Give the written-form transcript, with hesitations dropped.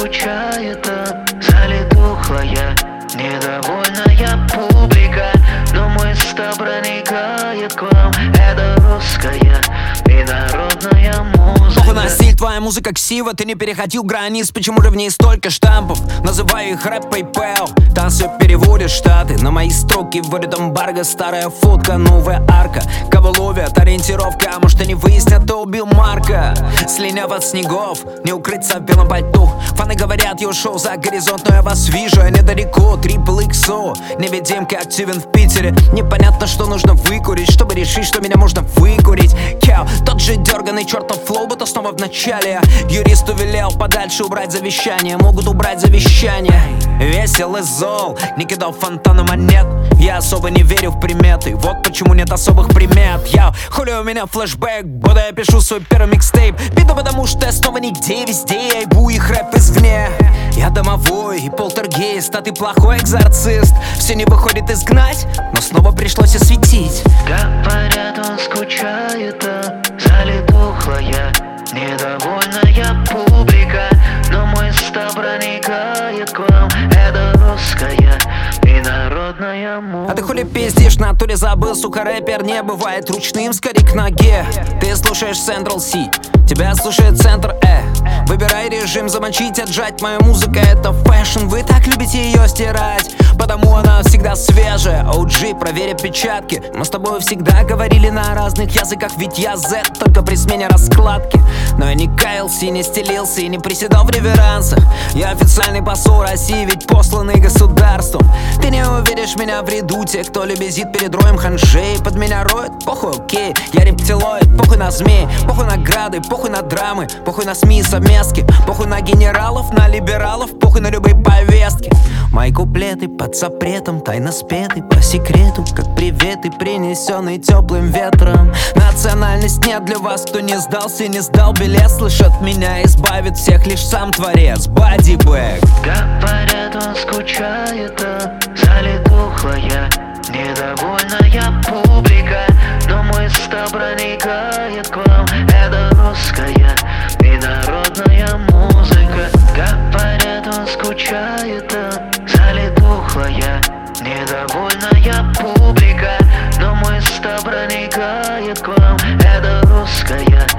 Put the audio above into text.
скучает, залитухлая, недовольная публика. Но мысль проникает к вам. Это русская и народная музыка. Похуй на стиль, твоя музыка ксива. Ты не переходил границ, почему же в ней столько штампов? Называю их рэп PayPal. Там все переводят штаты. На мои строки вводит эмбарго. Старая фотка, новая арка. Кого ловят, ориентировка. А может они выяснят, кто убил Марка. Слиняв от снегов, не укрыться в белом пальто. Фаны говорят, я ушел за горизонт, но я вас вижу, я недалеко. XXO, невидимка активен в Питере. Непонятно, что нужно выкурить, чтобы решить, что меня можно выкурить. Тот же дерганый чертов флоу, будто снова в начале. Юристу велел подальше убрать завещание. Могут убрать завещание. Весел и зол, не кидал фонтаны монет. Я особо не верю в приметы, вот почему нет особых примет. Хули у меня флешбэк, будто я пишу свой первый микстейп. Биду потому, что я снова нигде, везде я ебу их рэп извне. Я домовой и полтергейст, а ты плохой экзорцист. Все не выходит изгнать, но снова пришлось осветить. Говорят, он скучает, залитухлая, недовольная публика. Но мысль проникает к вам. Это русская и народная музыка. А ты хули пиздишь, в натуре забыл, сука, рэпер не бывает ручным, скорее к ноге. Ты слушаешь Central C, тебя слушает Центр Выбирай режим, замочить, отжать. Моя музыка это фэшн, вы так любите ее стирать, потому она всегда свежая. OG, проверь отпечатки. Мы с тобой всегда говорили на разных языках, ведь я Z, только при смене раскладки. Но я не каялся и не стелился, и не приседал в реверансах. Я официальный посол России, ведь посланный государством. Ты не увидишь меня в ряду тех, кто лебезит перед роем ханжей. Под меня роет, похуй, окей, я рептилоид. Похуй на змей, похуй на грады, похуй на драмы, похуй на СМИ и совместки, похуй на генералов, на либералов, похуй на любые повестки. Мои куплеты под запретом, тайно спеты по секрету, как приветы, принесенные теплым ветром. Национальность нет для вас, кто не сдался и не сдал билет. Слышат меня, избавит всех лишь сам творец. Бодибэк. Говорят, он скучает, залитухлая, недовольная публика. Но мысль проникает к вам. Это русская и народная музыка. Говорят, он скучает, залитухлая, недовольная публика. Но мысль проникает к вам. Это русская